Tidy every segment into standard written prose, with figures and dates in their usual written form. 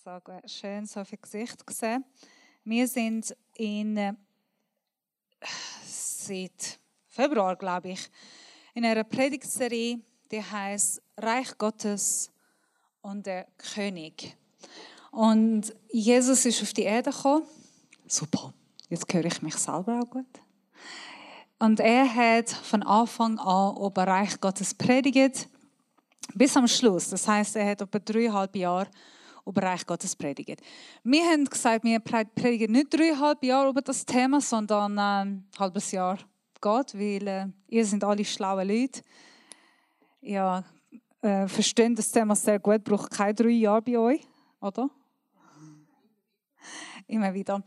So gut, schön, so viel Gesicht gesehen. Wir sind seit Februar, glaube ich, in einer Predigtserie, die heißt Reich Gottes und der König. Und Jesus ist auf die Erde gekommen. Super, jetzt höre ich mich selber auch gut. Und er hat von Anfang an über Reich Gottes predigt, bis am Schluss. Das heisst, er hat etwa 3,5 Jahre über Reich Gottes predigt. Wir haben gesagt, wir predigen nicht 3,5 Jahre über das Thema, sondern ein halbes Jahr geht, weil ihr seid alle schlaue Leute. Ja, verstehen das Thema sehr gut, braucht keine 3 Jahre bei euch, oder? Immer wieder.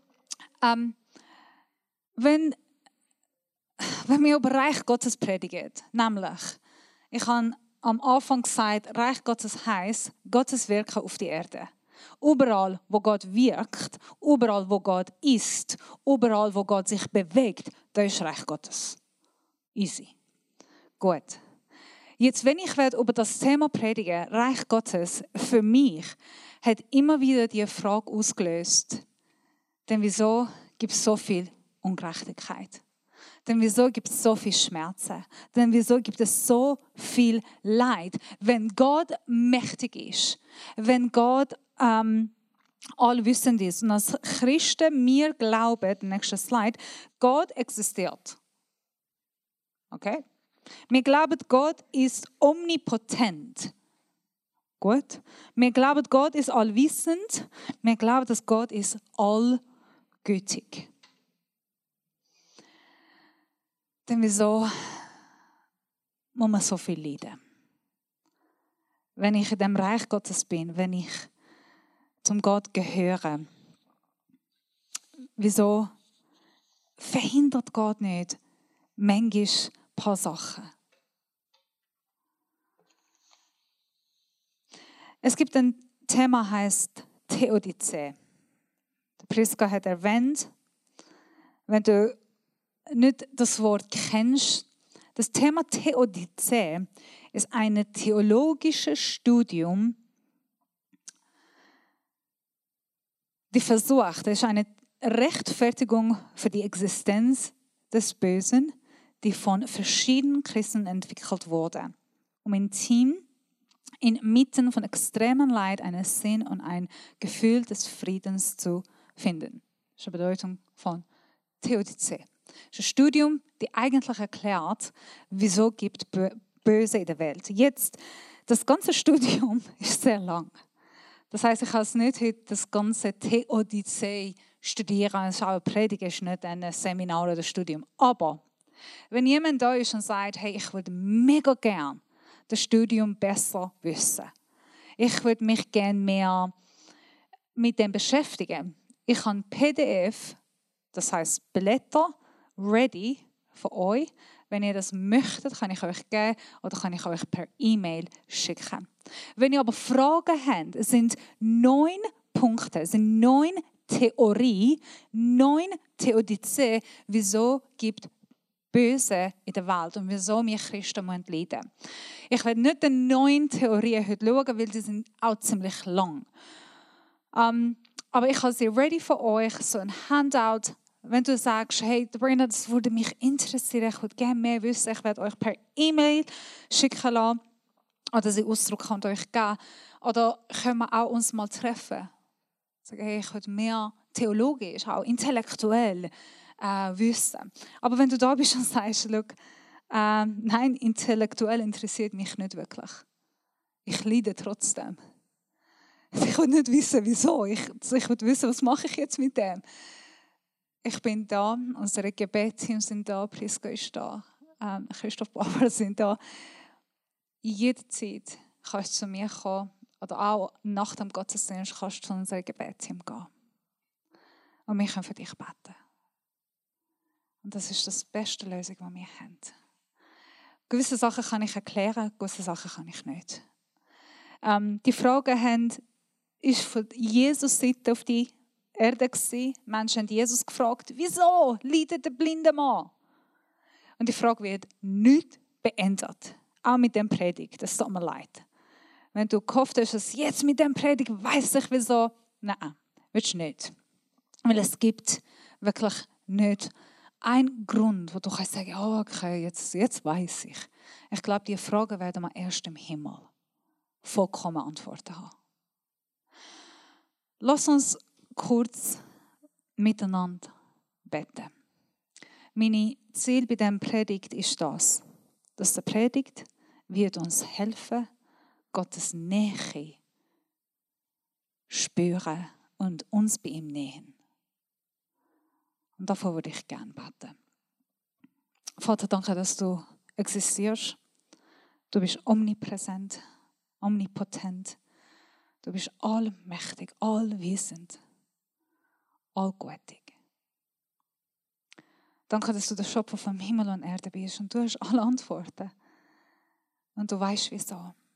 Wenn wir über Reich Gottes predigen, nämlich, ich habe am Anfang gesagt, Reich Gottes heisst, Gottes Wirken auf die Erde. Überall, wo Gott wirkt, überall, wo Gott ist, überall, wo Gott sich bewegt, da ist Reich Gottes. Easy. Gut. Jetzt, wenn ich über das Thema predigen, Reich Gottes, für mich, hat immer wieder die Frage ausgelöst, denn wieso gibt es so viel Ungerechtigkeit? Denn wieso gibt es so viel Schmerzen? Denn wieso gibt es so viel Leid? Wenn Gott mächtig ist, wenn Gott allwissend ist und als Christen wir glauben, der nächste Slide, Gott existiert. Okay? Wir glauben, Gott ist omnipotent. Gut? Wir glauben, Gott ist allwissend. Wir glauben, dass Gott ist allgütig. Denn wieso muss man so viel leiden? Wenn ich in dem Reich Gottes bin, wenn ich zum Gott gehöre, wieso verhindert Gott nicht manchmal ein paar Sachen? Es gibt ein Thema, das heißt Theodizee. Priska hat erwähnt, wenn du nicht das Wort kennst, das Thema Theodizee ist ein theologisches Studium, die versucht, es ist eine Rechtfertigung für die Existenz des Bösen, die von verschiedenen Christen entwickelt wurde, um im Team inmitten von extremem Leid einen Sinn und ein Gefühl des Friedens zu finden. Das ist die Bedeutung von Theodizee. Das ist ein Studium, das eigentlich erklärt, wieso gibt Böse in der Welt. Jetzt, das ganze Studium ist sehr lang. Das heisst, ich kann es nicht heute das ganze Theodizee studieren. Es ist auch eine Predigt, es ist nicht ein Seminar oder ein Studium. Aber wenn jemand da ist und sagt, hey, ich würde mega gern das Studium besser wissen. Ich würde mich gerne mehr mit dem beschäftigen. Ich habe ein PDF, das heisst Blätter, ready für euch. Wenn ihr das möchtet, kann ich euch geben oder kann ich euch per E-Mail schicken. Wenn ihr aber Fragen habt, es sind 9 Punkte, es sind 9 Theorien, 9 Theodizee, wieso gibt Böse in der Welt und wieso wir Christen leiden müssen. Ich werde nicht die 9 Theorien heute schauen, weil die sind auch ziemlich lang. Aber ich habe sie ready für euch, so ein Handout. Wenn du sagst, hey, Brenda, das würde mich interessieren, ich würde gerne mehr wissen, ich werde euch per E-Mail schicken lassen oder sie Ausdruck kann euch geben. Oder können wir auch uns mal treffen. Sagen, hey, ich würde mehr theologisch, auch intellektuell wissen. Aber wenn du da bist und sagst, look, nein, intellektuell interessiert mich nicht wirklich. Ich leide trotzdem. Ich will nicht wissen, wieso. Ich will wissen, was mache ich jetzt mit dem. Ich bin da, unsere Gebetsteams sind da, Priska ist da, Christoph Bauer sind da. Jederzeit kannst du zu mir kommen oder auch nach dem Gottesdienst kannst du zu unserem Gebetsteam gehen. Und wir können für dich beten. Und das ist die beste Lösung, die wir haben. Gewisse Sachen kann ich erklären, gewisse Sachen kann ich nicht. Die Fragen haben, ist von Jesus Seite auf die Erde gewesen. Menschen haben Jesus gefragt, wieso leidet der blinde Mann? Und die Frage wird nicht beendet. Auch mit dem Predigt, das tut mir leid. Wenn du gehofft hast, dass jetzt mit dem Predigt weiss ich wieso. Nein, willst du nicht. Weil es gibt wirklich nicht einen Grund, wo du kannst sagen, oh, okay, jetzt weiss ich. Ich glaube, diese Fragen werden wir erst im Himmel vollkommen Antworten haben. Lass uns kurz miteinander beten. Meine Ziel bei diesem Predigt ist das, dass der Predigt wird uns helfen, Gottes Nähe spüren und uns bei ihm nähen. Und davor würde ich gerne beten. Vater, danke, dass du existierst. Du bist omnipräsent, omnipotent. Du bist allmächtig, allwissend, allgütig. Danke, dass du der Schöpfer von Himmel und Erde bist und du hast alle Antworten. Und du weißt, wieso.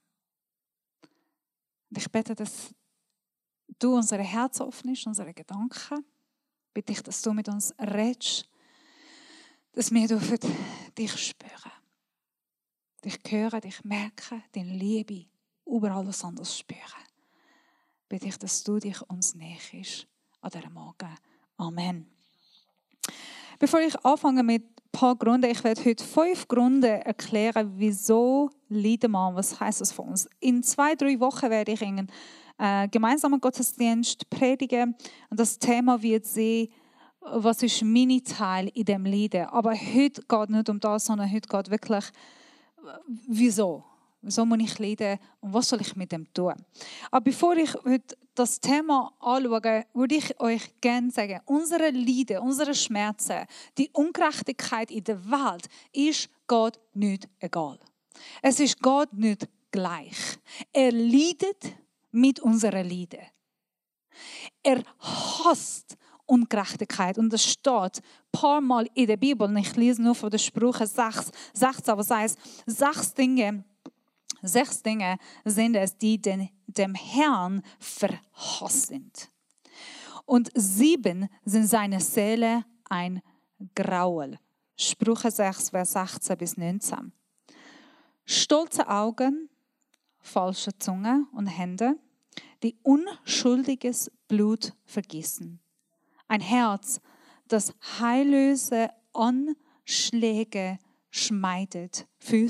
Und ich bete, dass du unsere Herzen öffnest, unsere Gedanken. Bitte ich, dass du mit uns redest, dass wir dich spüren. Dich hören, dich merken, deine Liebe über alles anderes spüren. Bitte ich, dass du dich uns näherst an diesem Morgen. Amen. Bevor ich anfange mit ein paar Gründen, ich werde heute 5 Gründe erklären, wieso leiden wir, was heisst das für uns. In 2-3 Wochen werde ich einen gemeinsamen Gottesdienst predigen und das Thema wird sein, was ist mein Teil in dem Leiden. Aber heute geht nicht um das, sondern heute geht wirklich, wieso? Wieso muss ich leiden und was soll ich mit dem tun? Aber bevor ich heute das Thema anschaue, würde ich euch gerne sagen, unsere Leiden, unsere Schmerzen, die Ungerechtigkeit in der Welt ist Gott nicht egal. Es ist Gott nicht gleich. Er leidet mit unserer Leiden. Er hasst Ungerechtigkeit. Und das steht ein paar Mal in der Bibel. Und ich lese nur von den Sprüchen 16, aber es heißt, 6 Dinge sind es, die dem Herrn verhasst sind. Und 7 sind seine Seele ein Graul. Sprüche 6, Vers 16 bis 19. Stolze Augen, falsche Zunge und Hände, die unschuldiges Blut vergießen. Ein Herz, das heillose Anschläge schmiedet.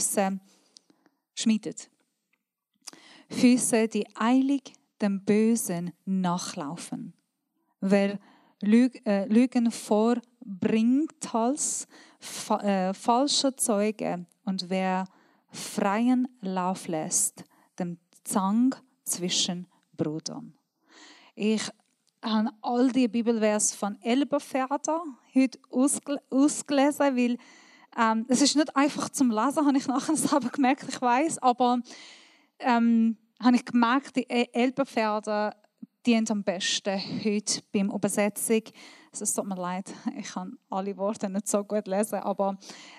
Füße, die eilig dem Bösen nachlaufen. Wer Lügen vorbringt als falsche Zeuge und wer freien Lauf lässt, dem Zank zwischen Brüdern. Ich habe all die Bibelverse von Elberfelder heute ausgelesen, weil es ist nicht einfach zum Lesen, habe ich nachher selber gemerkt, ich weiß, aber habe ich gemerkt, die Elberfelder dient am besten heute beim Übersetzung. Es tut mir leid, ich kann alle Worte nicht so gut lesen, aber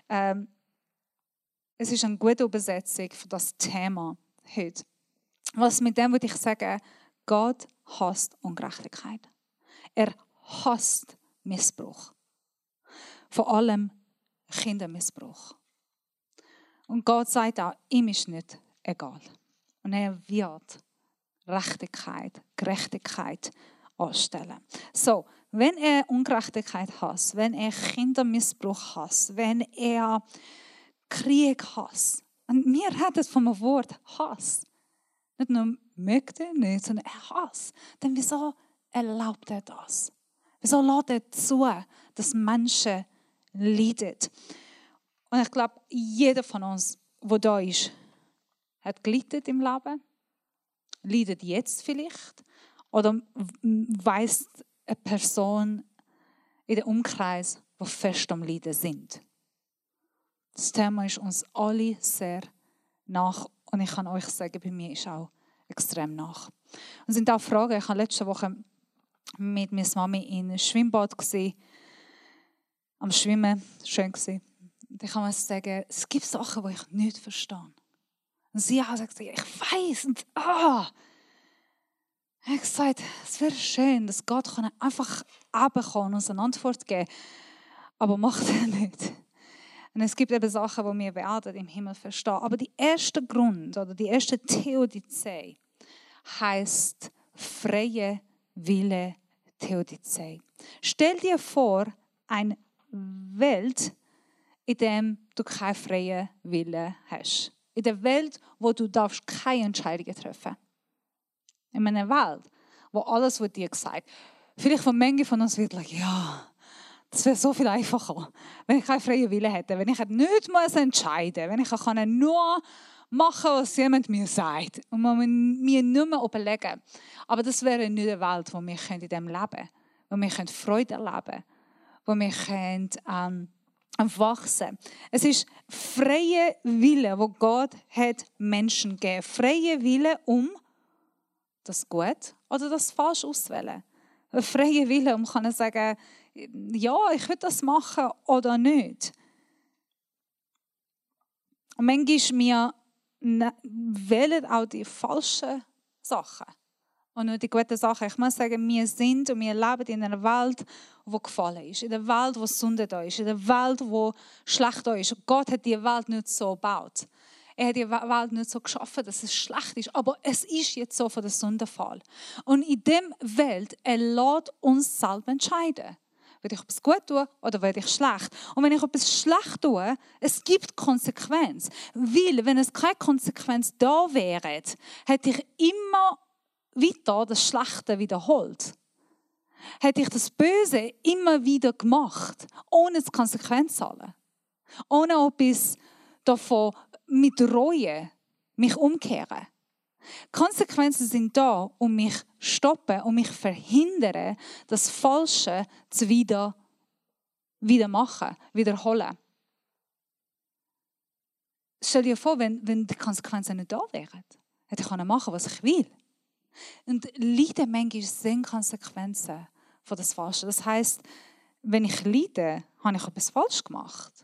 es ist eine gute Übersetzung für das Thema heute. Was mit dem würde ich sagen, Gott hasst Ungerechtigkeit. Er hasst Missbrauch. Vor allem Kindermissbrauch. Und Gott sagt auch, ihm ist nicht egal. Und er wird Gerechtigkeit anstellen. So, wenn er Ungerechtigkeit hasst, wenn er Kindermissbrauch hasst, wenn er Krieg hasst, und wir reden vom Wort Hass. Nicht nur möchte nicht, sondern er hasst. Denn wieso erlaubt er das? Wieso lässt er zu, dass Menschen leiden? Und ich glaube, jeder von uns, der da ist, hat gelitten im Leben, leidet jetzt vielleicht oder weiss eine Person in dem Umkreis, die fest am Leiden sind. Das Thema ist uns alle sehr nach und ich kann euch sagen, bei mir ist auch extrem nach. Und es sind auch Fragen, ich habe letzte Woche mit meiner Mami in einem Schwimmbad gesehen, am Schwimmen, schön gewesen. Und ich kann mir sagen, es gibt Sachen, die ich nicht verstehe. Und sie hat gesagt, ich weiß und Ich habe gesagt, es wäre schön, dass Gott einfach runterkommen und uns eine Antwort geben kann. Aber macht er nicht. Und es gibt eben Sachen, die wir werden im Himmel verstehen. Aber der erste Grund oder die erste Theodizee heißt freie Wille Theodizee. Stell dir vor, eine Welt, in der du keinen freien Willen hast. In der Welt, wo du darfst keine Entscheidungen treffen. In einer Welt, wo alles wird dir gesagt. Vielleicht von manchen von uns wird ja, das wäre so viel einfacher, wenn ich keinen freien Willen hätte, wenn ich nicht entscheiden muss, wenn ich nur machen kann, was jemand mir sagt und man mir nicht mehr überlegen. Aber das wäre nicht eine Welt, wo wir in diesem Leben können, wo wir Freude erleben können, wo wir wachsen. Es ist freie Wille, wo Gott hat Menschen gegeben. Freie Wille, das Gut oder das Falsch auszuwählen. Ein freier Wille, kann sagen, ja, ich will das machen oder nicht. Und manchmal wählen auch die falschen Sachen und nicht die guten Sachen. Ich muss sagen, wir sind und wir leben in einer Welt, die gefallen ist. In einer Welt, wo Sünde da ist. In einer Welt, wo schlecht da ist. Gott hat die Welt nicht so gebaut. Er hat die Welt nicht so geschaffen, dass es schlecht ist. Aber es ist jetzt so von der Sündenfall. Und in dieser Welt, er lässt uns selber entscheiden. Will ich etwas gut tun oder will ich schlecht? Und wenn ich etwas schlecht tue, es gibt Konsequenz. Weil, wenn es keine Konsequenz da wäre, hätte ich immer weiter das Schlechte wiederholt. Hätte ich das Böse immer wieder gemacht, ohne die Konsequenz zu zahlen. Ohne etwas davon mit Reue mich umkehren. Konsequenzen sind da, um mich zu stoppen, um mich zu verhindern, das Falsche zu wieder machen, wiederholen. Stell dir vor, wenn die Konsequenzen nicht da wären, hätte ich machen, was ich will. Und Leiden manchmal sind Konsequenzen von das Falsche. Das heisst, wenn ich leide, habe ich etwas falsch gemacht.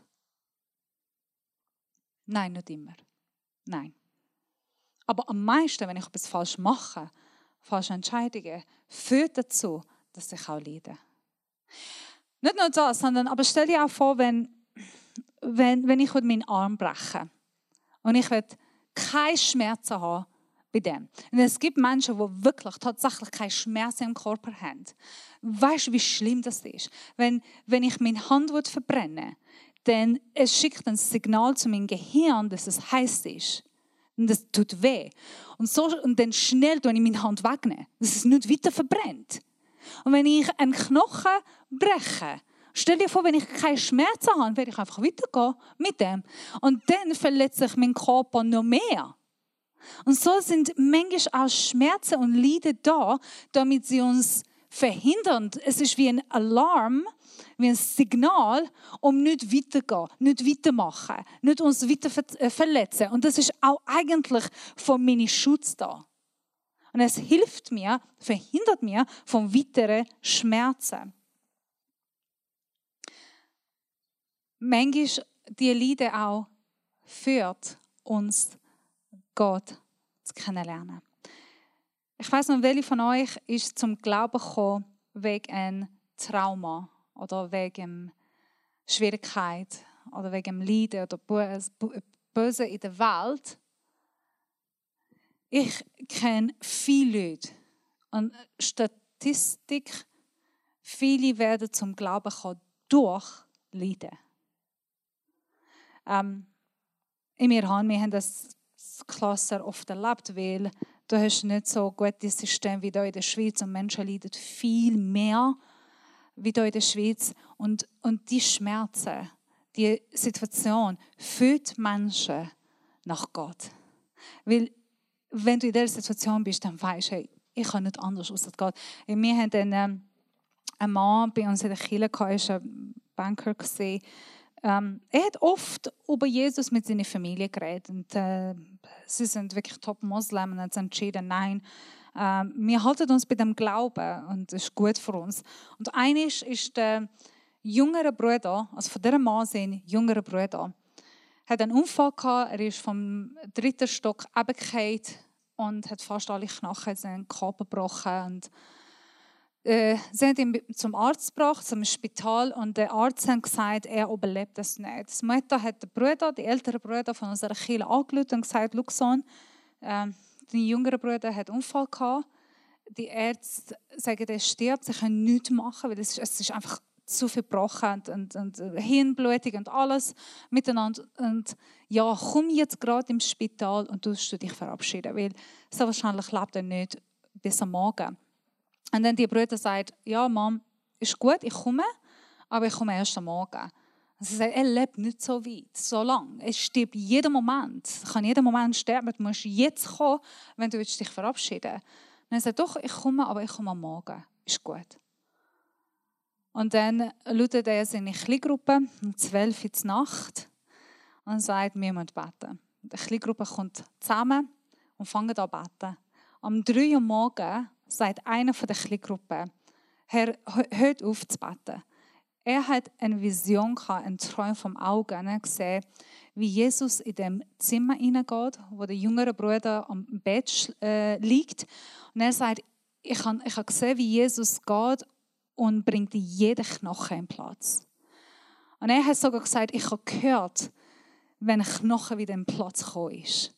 Nein, nicht immer. Nein. Aber am meisten, wenn ich etwas falsch mache, falsche Entscheidungen, führt dazu, dass ich auch leide. Nicht nur das, sondern aber stell dir auch vor, wenn ich meinen Arm breche und ich will keine Schmerzen haben bei dem. Und es gibt Menschen, die wirklich tatsächlich keine Schmerzen im Körper haben. Weißt du, wie schlimm das ist? Wenn ich meine Hand verbrenne, dann es schickt ein Signal zu meinem Gehirn, dass es heiß ist. Und das tut weh. Und dann schnell tue ich meine Hand wegnehmen, dass es nicht weiter verbrennt. Und wenn ich einen Knochen breche, stell dir vor, wenn ich keine Schmerzen habe, werde ich einfach weitergehen mit dem. Und dann verletzt sich mein Körper noch mehr. Und so sind manchmal auch Schmerzen und Leiden da, damit sie uns verhindern. Es ist wie ein Alarm, wie ein Signal, um nicht weiterzugehen, nicht weitermachen, nicht uns weiter verletzen. Und das ist auch eigentlich von meinem Schutz da. Und es hilft mir, verhindert mir von weiteren Schmerzen. Manchmal die Leiden auch führt uns Gott zu kennenlernen. Ich weiss noch, welche von euch ist zum Glauben gekommen wegen einem Trauma oder wegen Schwierigkeit oder wegen Leiden oder Böse in der Welt. Ich kenne viele Leute und Statistik, viele werden zum Glauben kommen durch Leiden. In Iran, wir haben das Klasse oft erlebt, weil du hast nicht so ein gutes System wie hier in der Schweiz und Menschen leiden viel mehr wie hier in der Schweiz. Und die Schmerzen, die Situation führt Menschen nach Gott. Weil wenn du in dieser Situation bist, dann weißt du, hey, ich kann nicht anders als Gott. Wir hatten einen Mann bei uns in der Kirche, er war ein Banker. Er hat oft über Jesus mit seiner Familie geredet. Und, sie sind wirklich Top-Moslem und haben entschieden, nein, wir halten uns bei dem Glauben und das ist gut für uns. Und eines ist der jüngere Bruder, also von diesem Mann sein jüngerer Bruder, hat einen Unfall gehabt. Er ist vom 3. Stock runtergefallen und hat fast alle Knochen in seinen Körper gebrochen. Und Sie haben ihn zum Arzt gebracht, zum Spital, und der Arzt hat gesagt, er überlebt es nicht. Die Mutter hat den Bruder, die älteren Brüder von unserer Kirche angerufen und gesagt, Luxon, dein jüngerer Bruder hat einen Unfall gehabt. Die Ärzte sagen, er stirbt, sie können nichts machen, weil es ist einfach zu viel gebrochen und Hirnblutung und alles miteinander. Und ja, komm jetzt gerade im Spital und du dich verabschieden, weil so wahrscheinlich lebt er nicht bis am Morgen. Und dann die Brüder sagt, ja Mom, ist gut, ich komme, aber ich komme erst am Morgen. Und sie sagt, er lebt nicht so weit, so lange. Er stirbt jeden Moment. Er kann jeden Moment sterben. Du musst jetzt kommen, wenn du dich verabschieden willst. Und er sagt, doch, ich komme, aber ich komme am Morgen. Ist gut. Und dann läutet er seine Kleingruppe um 12 Uhr in die Nacht und sagt, wir müssen beten. Die Kleingruppe kommt zusammen und fängt an zu beten. Am 3 Uhr morgens sagt einer von der Kleingruppe, Herr, hört auf zu beten. Er hat eine Vision, einen Traum vom Auge. Er hat gesehen, wie Jesus in dem Zimmer hineingeht, wo der jüngere Bruder am Bett liegt. Und er sagt, ich habe gesehen, wie Jesus geht und bringt jeden Knochen in Platz. Und er hat sogar gesagt, ich habe gehört, wenn ein Knochen wieder in Platz gekommen ist.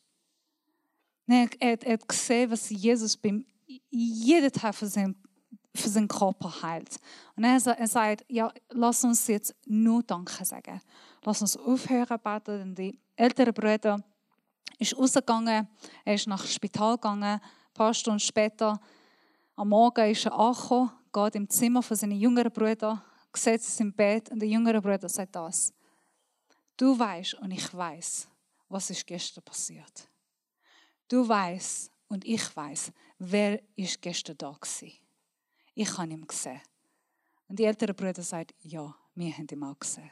Er hat gesehen, was Jesus beim jeden Teil für seinen Körper heilt. Und er sagt, ja, lass uns jetzt nur Danke sagen. Lass uns aufhören beten. Denn die ältere Bruder ist rausgegangen, er ist nach dem Spital gegangen. Ein paar Stunden später, am Morgen ist er angekommen, geht im Zimmer von seinem jüngeren Bruder, setzt sich im Bett und der jüngere Bruder sagt das. Du weißt und ich weiß, was ist gestern passiert. Du weißt und ich weiß, wer ist gestern da war. Ich habe ihn gesehen. Und die ältere Bruder sagt, ja, wir haben ihn auch gesehen.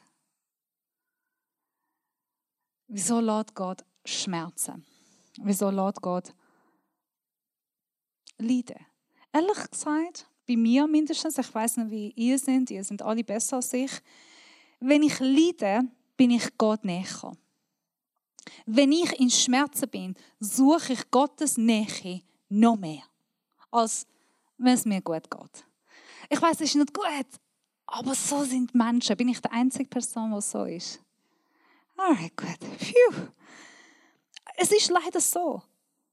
Wieso lässt Gott schmerzen? Wieso lässt Gott leiden? Ehrlich gesagt, bei mir mindestens, ich weiss nicht, wie ihr seid alle besser als ich. Wenn ich leide, bin ich Gott näher. Wenn ich in Schmerzen bin, suche ich Gottes Nähe noch mehr, als wenn es mir gut geht. Ich weiss, es ist nicht gut, aber so sind Menschen. Bin ich die einzige Person, die so ist? Alright, gut. Phew. Es ist leider so.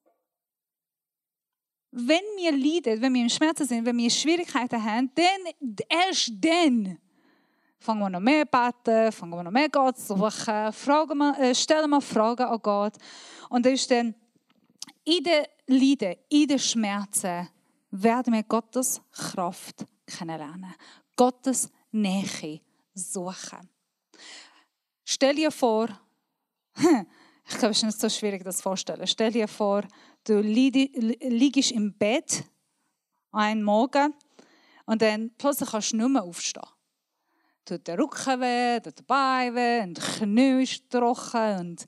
Wenn wir leiden, wenn wir in Schmerzen sind, wenn wir Schwierigkeiten haben, erst dann fangen wir noch mehr beten, fangen wir noch mehr Gott suchen, stellen wir Fragen an Gott. Und das ist dann in den Leiden, in den Schmerzen, werden wir Gottes Kraft kennenlernen. Gottes Nähe suchen. Stell dir vor, ich glaube, es ist nicht so schwierig, das vorzustellen. Stell dir vor, du liegst im Bett einen Morgen und dann plötzlich kannst du nicht mehr aufstehen. Tut der Rücken weh, tut der Bein weh, und die Knie ist trocken und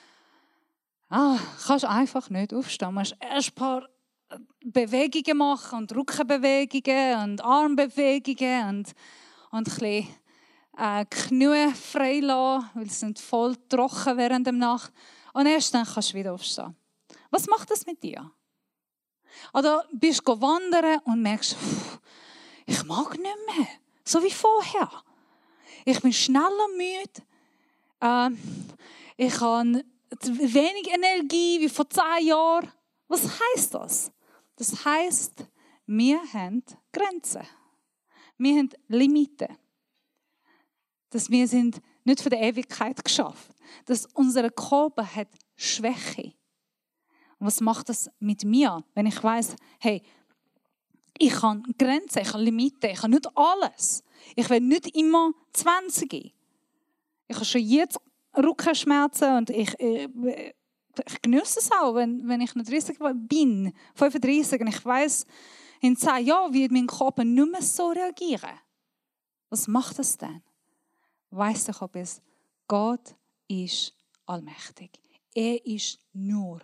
kannst einfach nicht aufstehen. Du musst erst ein paar Bewegungen machen und Rückenbewegungen und Armbewegungen und ein bisschen Knie frei lassen, weil sie sind voll trocken während der Nacht. Und erst dann kannst du wieder aufstehen. Was macht das mit dir? Oder bist du wandern und merkst, ich mag nicht mehr, so wie vorher. Ich bin schneller müde. Ich habe wenig Energie wie vor 10 Jahren. Was heisst das? Das heisst, wir haben Grenzen. Wir haben Limiten. Dass wir sind nicht für die Ewigkeit geschaffen. Dass unser Körper hat Schwäche. Und was macht das mit mir, wenn ich weiss, hey, ich habe Grenzen, ich habe Limiten, ich habe nicht alles. Ich will nicht immer 20. Ich habe schon jetzt Rückenschmerzen und ich genieße es auch, wenn ich noch 30 bin, 35 und ich weiss, in 10 Jahren wird mein Körper nicht mehr so reagieren. Was macht das denn? Weiss ich etwas? Gott ist allmächtig. Er ist nur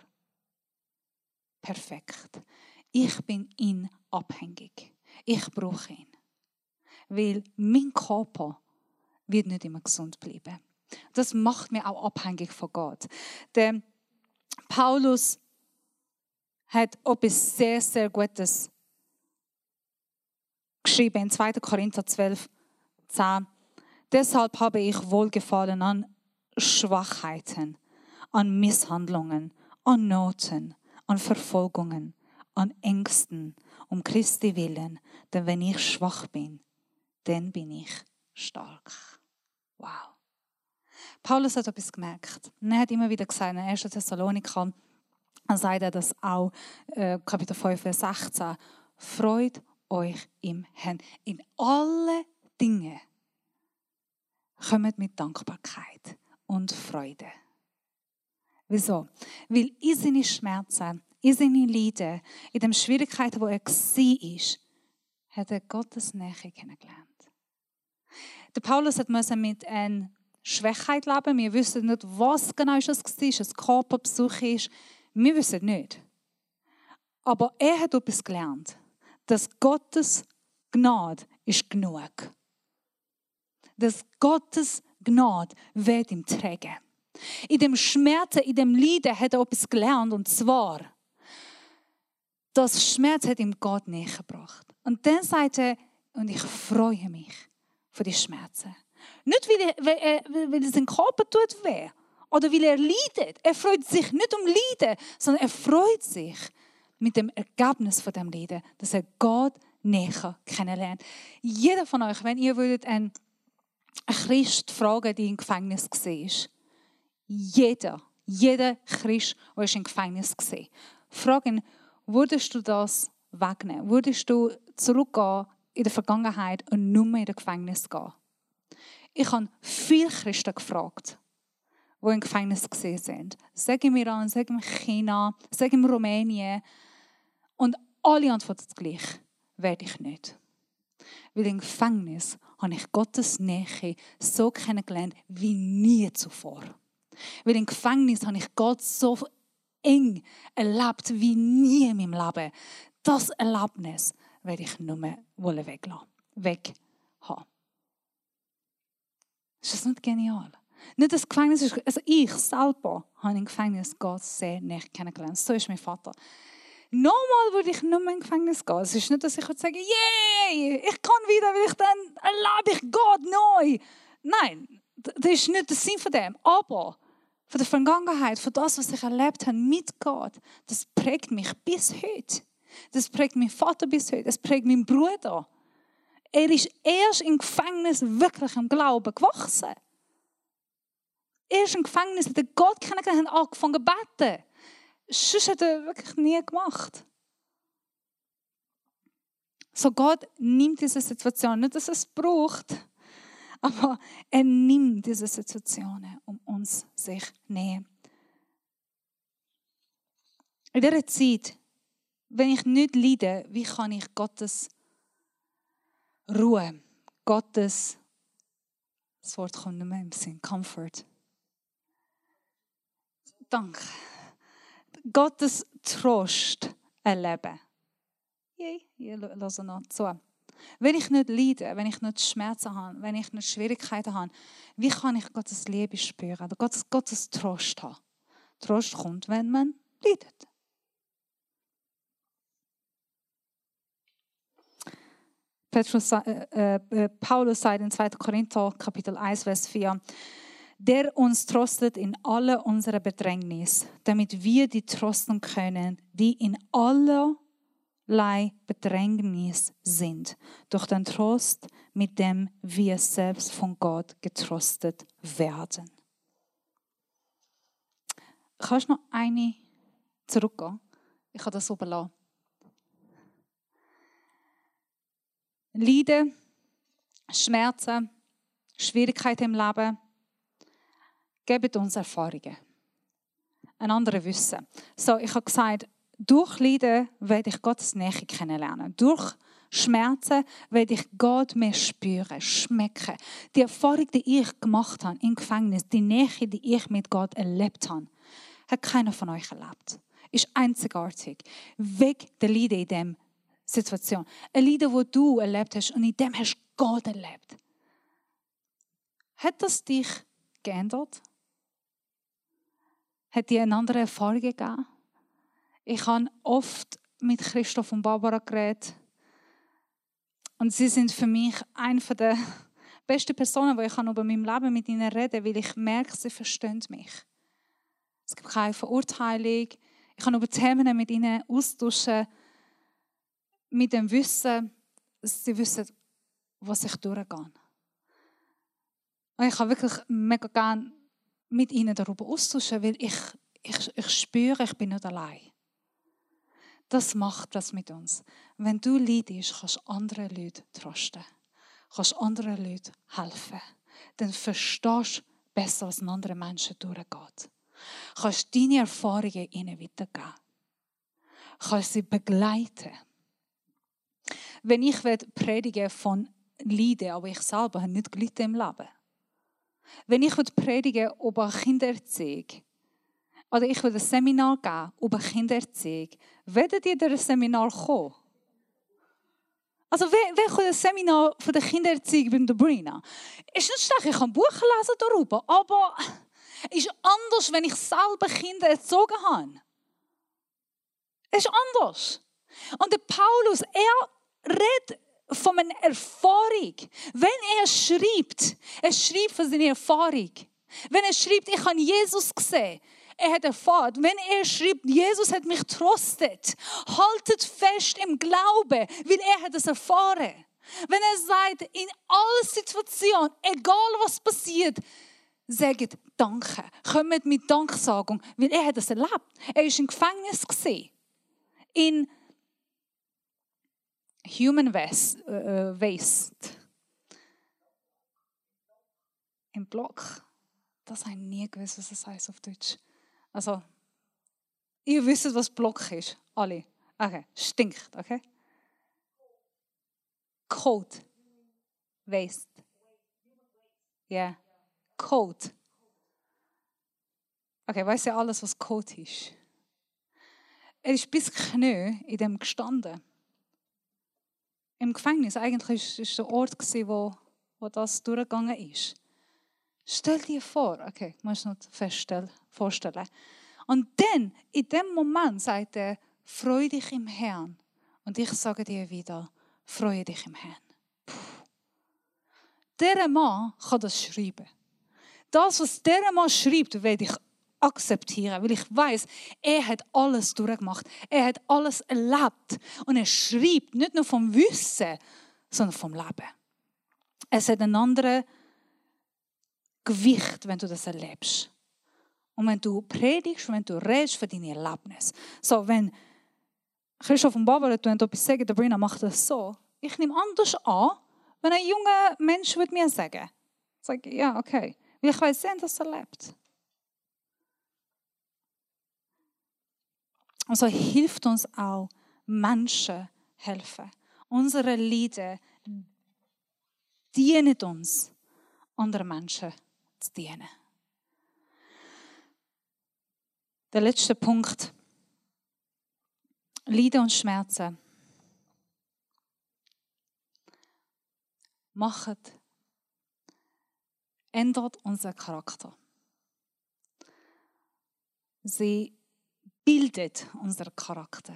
perfekt. Ich bin ihn abhängig. Ich brauche ihn. Weil mein Körper wird nicht immer gesund bleiben. Das macht mich auch abhängig von Gott. Der Paulus hat etwas sehr, sehr Gutes geschrieben in 2. Korinther 12, 10. Deshalb habe ich Wohlgefallen an Schwachheiten, an Misshandlungen, an Noten, an Verfolgungen, an Ängsten, um Christi willen. Denn wenn ich schwach bin, dann bin ich stark. Wow. Paulus hat etwas gemerkt. Er hat immer wieder gesagt, in 1. Thessaloniker, sagt er das auch, Kapitel 5, Vers 16, freut euch im Herrn. In allen Dingen kommt mit Dankbarkeit und Freude. Wieso? Weil in seinen Schmerzen, in seinen Leiden, in den Schwierigkeiten, wo er war, hat er Gottes Nähe kennengelernt. Der Paulus musste mit einer Schwachheit leben. Wir wissen nicht, was genau es war. Ist es Körperbesuch? Wir wissen nicht. Aber er hat etwas gelernt, dass Gottes Gnade ist genug. Dass Gottes Gnade wird ihm tragen. In dem Schmerzen, in dem Leiden hat er etwas gelernt, und zwar, das Schmerz hat ihm Gott näher gebracht. Und dann sagt er, und ich freue mich für die Schmerzen. Nicht, weil es sein Körper tut weh oder weil er leidet. Er freut sich nicht um Leiden, sondern er freut sich mit dem Ergebnis von dem Leiden, dass er Gott näher kennenlernt. Jeder von euch, wenn ihr würdet einen Christ fragen, der im Gefängnis war, jeder Christ, der im Gefängnis war, fragen, würdest du das wegnehmen? Würdest du zurückgehen in der Vergangenheit und nur mehr in das Gefängnis gehen? Ich habe viele Christen gefragt, die im Gefängnis waren. Sag im Iran, sag im China, sag im Rumänien. Und alle antworten gleich, werde ich nicht. Weil im Gefängnis habe ich Gottes Nähe so kennengelernt wie nie zuvor. Weil im Gefängnis habe ich Gott so eng erlebt wie nie in meinem Leben. Das Erlebnis werde ich nur mehr weghaben. Ist das nicht genial? Nicht das Gefängnis ist, also ich selber habe im Gefängnis Gott sehr näher kennengelernt. So ist mein Vater. Nochmal würde ich nicht mehr im Gefängnis gehen. Es ist nicht, dass ich sagen würde, yay, ich kann wieder, weil ich dann erlebe ich Gott neu. Nein, das ist nicht der Sinn von dem. Aber von der Vergangenheit, von das, was ich erlebt habe mit Gott, das prägt mich bis heute. Das prägt meinen Vater bis heute. Das prägt meinen Bruder. Er ist erst im Gefängnis wirklich im Glauben gewachsen. Erst im Gefängnis hat er Gott kennengelernt und angefangen zu beten. Sonst hat er wirklich nie gemacht. So Gott nimmt diese Situation, nicht, dass er es braucht, aber er nimmt diese Situationen, um uns sich zu nähern. In dieser Zeit, wenn ich nicht leide, wie kann ich Gottes Ruhe, Gottes, das Wort kommt nicht mehr im Sinn, Comfort. Danke. Gottes Trost erleben. Ihr hört noch zu. Wenn ich nicht leide, wenn ich nicht Schmerzen habe, wenn ich nicht Schwierigkeiten habe, wie kann ich Gottes Liebe spüren oder Gottes Trost haben? Trost kommt, wenn man leidet. Paulus sagt in 2. Korinther, Kapitel 1, Vers 4, der uns tröstet in aller unserer Bedrängnis, damit wir die trösten können, die in allerlei Bedrängnis sind, durch den Trost, mit dem wir selbst von Gott getröstet werden. Kannst du noch eine zurückgehen? Ich habe das so belassen. Leiden, Schmerzen, Schwierigkeiten im Leben, geben uns Erfahrungen. Ein anderes Wissen. So, ich habe gesagt, durch Leiden werde ich Gottes Nähe kennenlernen. Durch Schmerzen werde ich Gott mehr spüren, schmecken. Die Erfahrung, die ich gemacht habe im Gefängnis, die Nähe, die ich mit Gott erlebt habe, hat keiner von euch erlebt. Ist einzigartig. Weg der Leiden in dieser Situation. Ein Leiden, das du erlebt hast und in dem hast du Gott erlebt. Hat das dich geändert? Hat dir eine andere Erfahrung gegeben? Ich habe oft mit Christoph und Barbara geredet. Und sie sind für mich eine der besten Personen, wo ich über mein Leben mit ihnen reden kann, weil ich merke, sie verstehen mich. Es gibt keine Verurteilung. Ich kann über Themen mit ihnen austauschen, mit dem Wissen, dass sie wissen, was ich durchgehe. Und ich kann wirklich mega gerne mit ihnen darüber austauschen, weil ich spüre, ich bin nicht allein. Das macht das mit uns. Wenn du leidest, kannst du anderen Leuten trösten. Kannst anderen Leuten helfen. Dann verstehst du besser, was anderen Menschen durchgeht. Kannst deine Erfahrungen ihnen weitergeben. Kannst sie begleiten. Wenn ich predige von Leiden, aber ich selber habe nicht gelitten im Leben. Wenn ich predige über Kindererziehung, oder ich will ein Seminar geben über Kindererziehung, werdet ihr in ein Seminar kommen? Also wer kommt ein Seminar von der Kindererziehung bei der Brina? Ist nicht schlecht, ich kann Bücher lesen darüber, aber es ist anders, wenn ich selber Kinder erzogen habe. Es ist anders. Und der Paulus, er redet von einer Erfahrung. Wenn er schreibt von seiner Erfahrung. Wenn er schreibt, ich habe Jesus gesehen, er hat erfahren. Wenn er schreibt, Jesus hat mich tröstet, haltet fest im Glauben, weil er hat es erfahren. Wenn er sagt, in allen Situationen, egal was passiert, sagt Danke. Kommt mit Danksagung, weil er hat es erlebt. Er war im Gefängnis gesehen. In Human Waste. Im Block. Das habe ich nie gewusst, was das heisst auf Deutsch. Also, ihr wisst, was Block ist. Alle. Okay. Stinkt, okay? Code. Waste. Ja. Yeah. Code. Okay, weiss ja alles, was Code ist. Er ist bis Knie in dem gestanden. Im Gefängnis. Eigentlich war es der Ort, wo das durchgegangen ist. Stell dir vor, okay, ich muss es noch vorstellen. Und dann, in dem Moment, sagt er, freu dich im Herrn. Und ich sage dir wieder, freue dich im Herrn. Dieser Mann kann das schreiben. Das, was dieser Mann schreibt, werde ich akzeptieren, weil ich weiß, er hat alles durchgemacht. Er hat alles erlebt. Und er schreibt nicht nur vom Wissen, sondern vom Leben. Es hat einen anderen Gewicht, wenn du das erlebst. Und wenn du predigst, wenn du redest von deinen Erlebnissen. So, wenn Christoph und Barbara etwas sagen, der Brina macht das so. Ich nehme anders an, wenn ein junger Mensch mir sagen würde. Ich sage, ja, okay. Weil ich weiß, sie haben das erlebt. Also hilft uns auch, Menschen helfen. Unsere Lieder dienen uns, anderen Menschen zu dienen. Der letzte Punkt. Leiden und Schmerzen. Ändert unseren Charakter. Sie bildet unseren Charakter.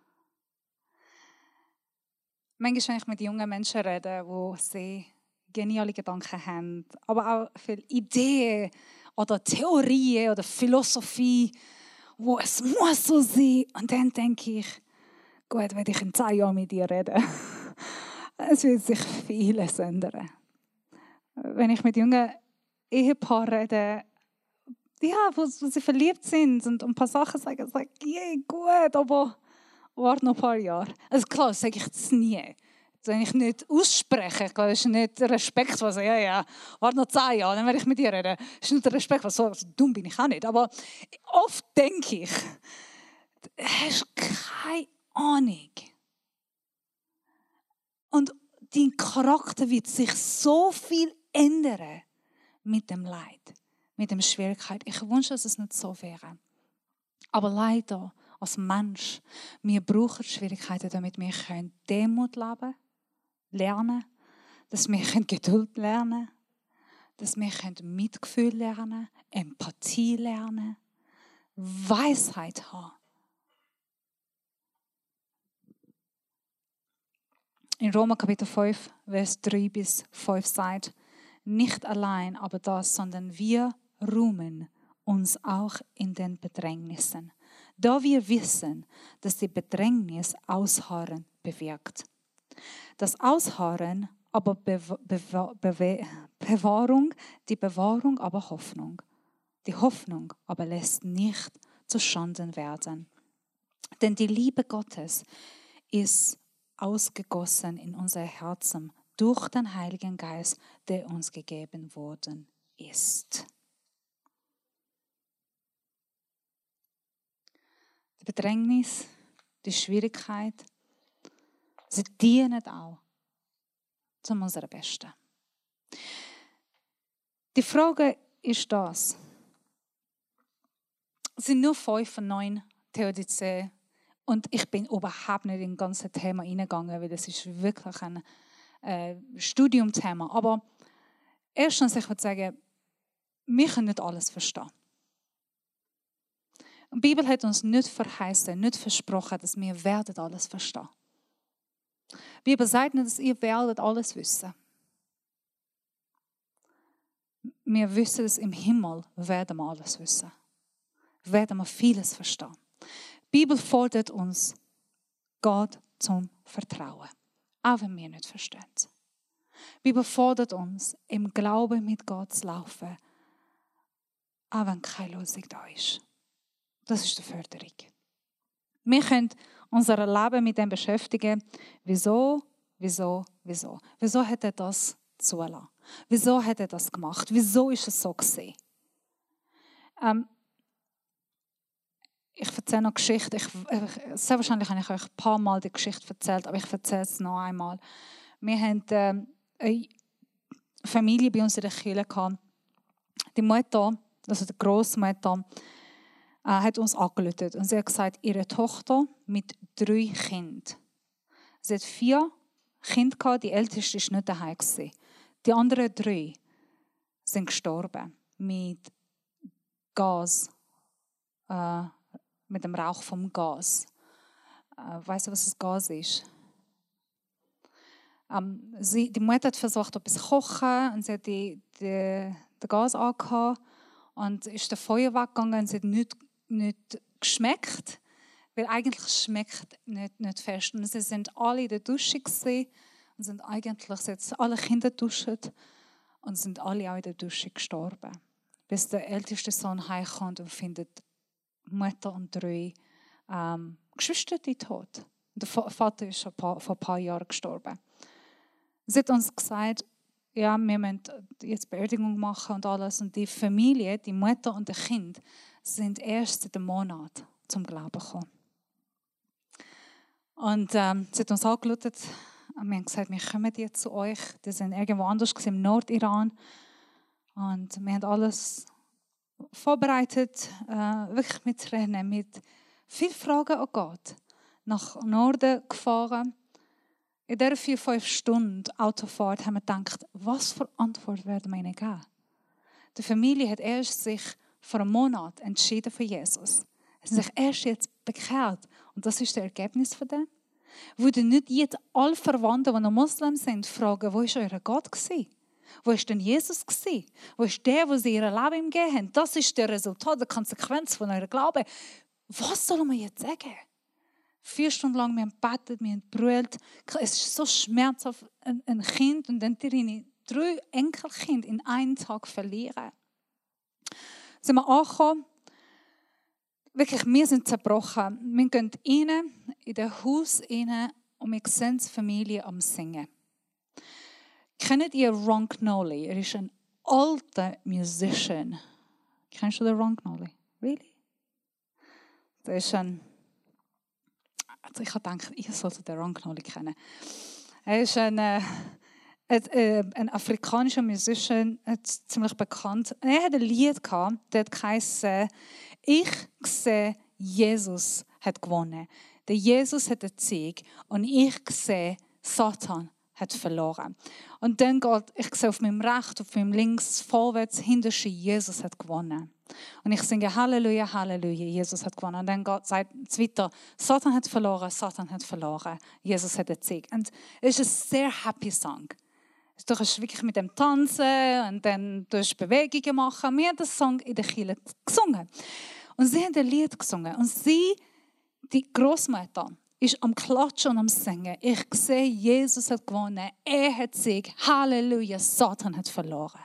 Manchmal, wenn ich mit jungen Menschen rede, die sehr geniale Gedanken haben, aber auch viele Ideen oder Theorien oder Philosophie, wo es muss so sein. Und dann denke ich, gut, wenn ich in 10 Jahren mit dir rede, es wird sich vieles ändern. Wenn ich mit jungen Ehepaaren rede, ja, wo sie verliebt sind und ein paar Sachen sagen, sage ich, yeah, gut, aber warte noch ein paar Jahre. Also klar, das sage ich das nie. Wenn ich nicht ausspreche, ich glaube, das ist nicht Respekt, was ja, warte noch 10 Jahre, dann werde ich mit dir reden. Das ist nicht der Respekt, was so dumm bin ich auch nicht. Aber oft denke ich, du hast keine Ahnung. Und dein Charakter wird sich so viel ändern mit dem Leid, mit der Schwierigkeit. Ich wünsche, dass es nicht so wäre. Aber leider, als Mensch, wir brauchen Schwierigkeiten, damit wir Demut lernen, dass wir Geduld lernen, dass wir Mitgefühl lernen, Empathie lernen, Weisheit haben. in Römer Kapitel 5, Vers 3-5 sagt, nicht allein aber das, sondern wir ruhen uns auch in den Bedrängnissen, da wir wissen, dass die Bedrängnis Ausharren bewirkt. Das Ausharren aber Bewahrung, die Bewahrung aber Hoffnung. Die Hoffnung aber lässt nicht zu Schanden werden. Denn die Liebe Gottes ist ausgegossen in unser Herzen durch den Heiligen Geist, der uns gegeben worden ist. Die Bedrängnis, die Schwierigkeit, sie dienen auch zu unserem Besten. Die Frage ist das. Es sind nur 5 von 9 Theodizee und ich bin überhaupt nicht in das ganze Thema hineingegangen, weil das ist wirklich ein Studiumthema. Aber erstens, ich würde sagen, wir können nicht alles verstehen. Die Bibel hat uns nicht verheißen, nicht versprochen, dass wir werden alles verstehen. Die Bibel sagt nicht, dass ihr werdet alles wissen. Wir wissen, dass im Himmel werden wir alles wissen. Werden wir vieles verstehen. Die Bibel fordert uns, Gott zum Vertrauen, auch wenn wir nicht verstehen. Die Bibel fordert uns, im Glauben mit Gott zu laufen, auch wenn keine Lösung da ist. Das ist die Förderung. Wir können unser Leben mit dem beschäftigen. Wieso hat er das zulassen? Wieso hat er das gemacht? Wieso ist es so gewesen? Ich erzähle noch Geschichte. Sehr wahrscheinlich habe ich euch ein paar Mal die Geschichte erzählt, aber ich erzähle es noch einmal. Wir hatten eine Familie bei uns in der Kirche gehabt. Die Mutter, also die Grossmutter, hat uns angerufen und sie hat gesagt, ihre Tochter mit 3 Kindern. Sie hat 4 Kinder gehabt, die älteste war nicht daheim. Die anderen 3 sind gestorben mit Gas, mit dem Rauch vom Gas. Weißt du, was das Gas ist? Die Mutter hat versucht, etwas zu kochen und sie hat den Gas angehabt und ist der Feuer weggegangen und sie hat nicht geschmeckt, weil eigentlich schmeckt nicht fest. Und sie sind alle in der Dusche gewesen und sind eigentlich jetzt alle Kinder geduscht und sind alle auch in der Dusche gestorben. Bis der älteste Sohn heimkommt und findet Mutter und 3 Geschwister tot. Der Vater ist schon vor ein paar Jahren gestorben. Sie hat uns gesagt, ja, wir müssen jetzt Beerdigung machen und alles. Und die Familie, die Mutter und das Kind, sind erst seit einem Monat zum Glauben gekommen. Und sie hat uns angerufen und wir haben gesagt, wir kommen jetzt zu euch. Die sind irgendwo anders im Nordiran. Und wir haben alles vorbereitet, wirklich mit Tränen, mit vielen Fragen an Gott. Nach Norden gefahren. In dieser 4-5 Stunden Autofahrt haben wir gedacht, was für Antwort werden wir ihnen geben? Die Familie hat erst sich vor einem Monat entschieden für Jesus. Sie haben sich erst jetzt bekehrt. Und das ist das Ergebnis von dem. Würde nicht jetzt alle Verwandten, die noch Muslim sind, fragen, wo war euer Gott gewesen? Wo war denn Jesus gewesen? Wo ist der, wo sie ihr Leben ihm gegeben haben? Das ist das Resultat, die Konsequenz von eurem Glauben. Was sollen wir jetzt sagen? 4 Stunden lang, wir haben gebetet, wir haben gebrüllt. Es ist so schmerzhaft, ein Kind und dann 3 Enkelkinder in einem Tag verlieren. Sind wir angekommen, wirklich, wir sind zerbrochen. Wir gehen rein, in das Haus rein und wir sehen die Familie am Singen. Kennt ihr Ron Kenoly? Er ist ein alter Musician. Kennst du den Ron Kenoly? Really? Der ist ich habe gedacht, ihr solltet den Ron Kenoly kennen. Er ist ein afrikanischer Musician, ziemlich bekannt. Er hat ein Lied gehabt, das heisst, ich sehe, Jesus hat gewonnen. Der Jesus hat den Sieg und ich sehe, Satan hat verloren. Und dann geht, ich sehe auf meinem Rechts, auf meinem Links, vorwärts, hinter Jesus hat gewonnen. Und ich singe Halleluja, Halleluja, Jesus hat gewonnen. Und dann sagt es weiter, Satan hat verloren, Jesus hat den Sieg. Und es ist ein sehr happy Song. Du kannst wirklich mit dem tanzen und dann durch Bewegungen machen. Wir haben den Song in der Kirche gesungen. Und sie haben ein Lied gesungen. Und sie, die Großmutter, ist am Klatschen und am Singen. Ich sehe, Jesus hat gewonnen. Er hat Sieg. Halleluja, Satan hat verloren.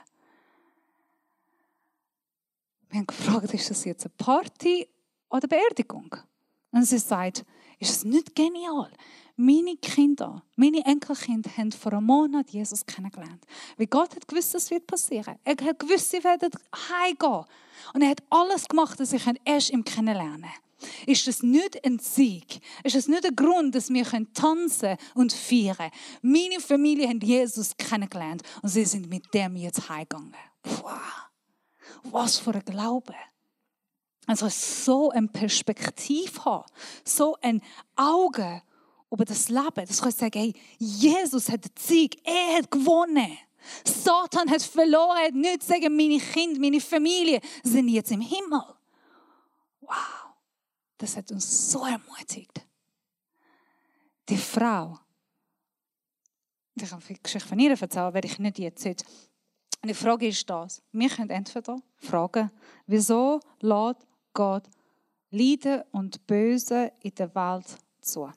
Wir haben gefragt, ist das jetzt eine Party oder eine Beerdigung? Und sie sagt, ist es nicht genial? Meine Kinder, meine Enkelkinder haben vor einem Monat Jesus kennengelernt. Weil Gott hat gewusst, das wird passieren. Er hat gewusst, sie werden heimgehen. Und er hat alles gemacht, dass sie erst ihn kennenlernen können. Ist das nicht ein Sieg? Ist das nicht ein Grund, dass wir tanzen und feiern? Meine Familie hat Jesus kennengelernt und sie sind mit dem jetzt heimgegangen. Wow, was für ein Glaube. Also so eine Perspektive haben, so ein Auge über das Leben. Das kann ich sagen, hey, Jesus hat den Sieg, er hat gewonnen. Satan hat verloren, er hat nicht sagen, meine Kinder, meine Familie sind jetzt im Himmel. Wow. Das hat uns so ermutigt. Die Frau, ich habe die Geschichte von ihr erzählen, werde ich nicht jetzt heute. Und die Frage ist das. Wir können entweder fragen, wieso lässt Gott Leiden und Böse in der Welt zu?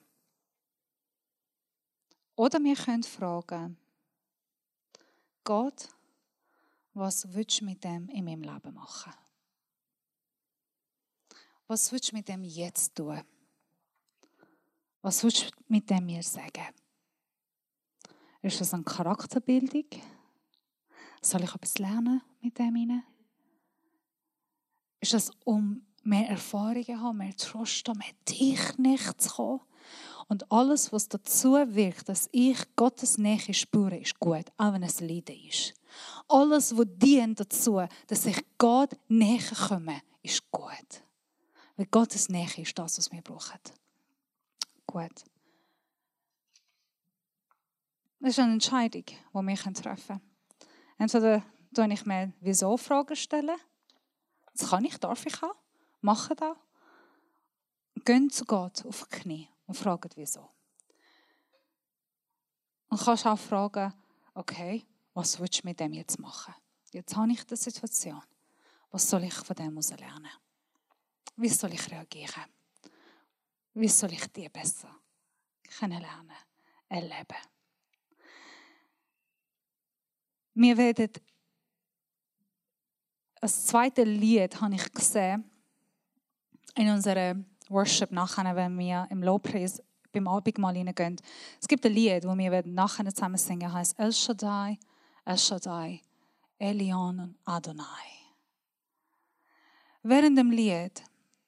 Oder wir können fragen, Gott, was willst du mit dem in meinem Leben machen? Was willst du mit dem jetzt tun? Was willst du mit dem mir sagen? Ist das eine Charakterbildung? Soll ich etwas lernen mit dem hinein? Ist das, um mehr Erfahrungen zu haben, mehr Trost, mehr dich nicht zu kommen? Und alles, was dazu wirkt, dass ich Gottes Nähe spüre, ist gut, auch wenn es Leiden ist. Alles, was dient dazu, dass ich Gott näher komme, ist gut. Weil Gottes Nähe ist das, was wir brauchen. Gut. Das ist eine Entscheidung, die wir treffen können. Entweder stelle ich mir Wieso-Fragen stellen. Das kann ich, darf ich auch. Mache das. Gehen zu Gott auf die Knie und fragen, wieso. Und kannst auch fragen, okay, was willst du mit dem jetzt machen? Jetzt habe ich die Situation. Was soll ich von dem lernen? Wie soll ich reagieren? Wie soll ich die besser kennenlernen, erleben? Wir werden das zweite Lied habe ich gesehen in unserer Worship nachher, wenn wir im Lobpreis beim Abendmahl hineingehen. Es gibt ein Lied, das wir nachher zusammen singen, heißt El Shaddai, El Shaddai, Elion und Adonai. Während dem Lied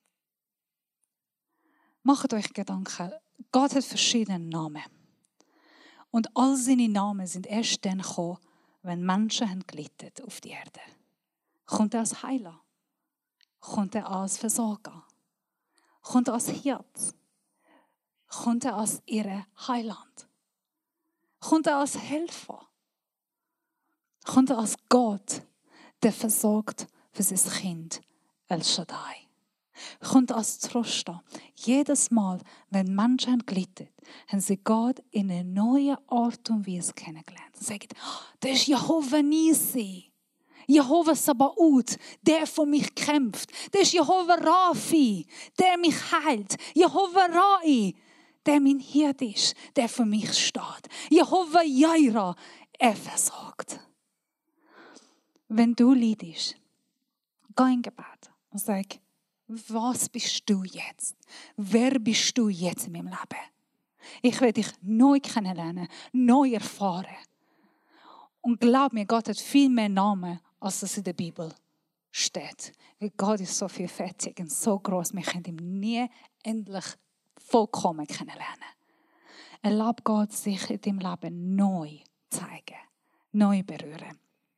macht euch Gedanken, Gott hat verschiedene Namen. Und all seine Namen sind erst dann gekommen, wenn Menschen haben gelitten auf die Erde. Kommt er als Heiler? Kommt er als Versorger? Kommt er als Hirt? Kommt er als ihre Heiland? Kommt er als Helfer? Kommt er als Gott, der versorgt für sein Kind El Shaddai? Kommt als Troster. Jedes Mal, wenn Menschen haben gelitten, haben sie Gott in eine neue Art und Weise kennengelernt. Sie sagen, das ist Jehova Nisi. Jehova Sabaoth, der für mich kämpft. Das ist Jehova Rafi, der mich heilt. Jehova Rai, der mein Hirt ist, der für mich steht. Jehova Jaira, er versorgt. Wenn du leidest, geh in Gebet und sag, was bist du jetzt? Wer bist du jetzt in meinem Leben? Ich will dich neu kennenlernen, neu erfahren. Und glaub mir, Gott hat viel mehr Namen, als es in der Bibel steht. Weil Gott ist so vielfältig und so groß, wir können ihn nie endlich vollkommen kennenlernen. Erlaub Gott, sich in deinem Leben neu zeigen, neu berühren.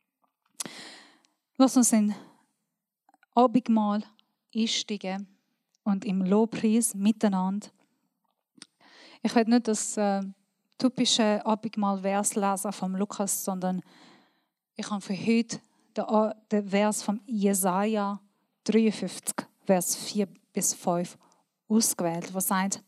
Lass uns in Abendmahl einsteigen und im Lobpreis miteinander. Ich will nicht, dass typischen Abendmahl-Vers lesen vom Lukas, sondern ich habe für heute den Vers von Jesaja 53, Vers 4 bis 5 ausgewählt, wo sagt: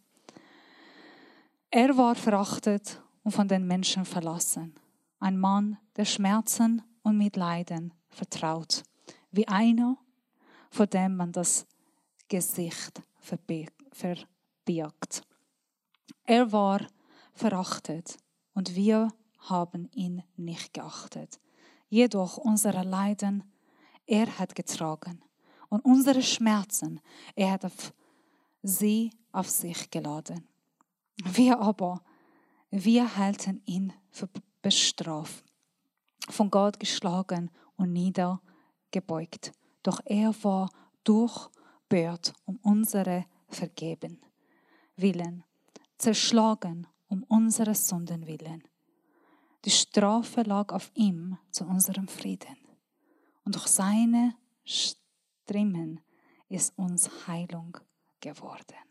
Er war verachtet und von den Menschen verlassen. Ein Mann, der Schmerzen und Mitleiden vertraut, wie einer, vor dem man das Gesicht verbirgt. Er war verachtet und wir haben ihn nicht geachtet. Jedoch unsere Leiden, er hat getragen und unsere Schmerzen, er hat sie auf sich geladen. Wir halten ihn für bestraft, von Gott geschlagen und niedergebeugt. Doch er war durchbohrt um unsere Vergeben willen, zerschlagen um unsere Sünden willen. Die Strafe lag auf ihm zu unserem Frieden. Und durch seine Striemen ist uns Heilung geworden.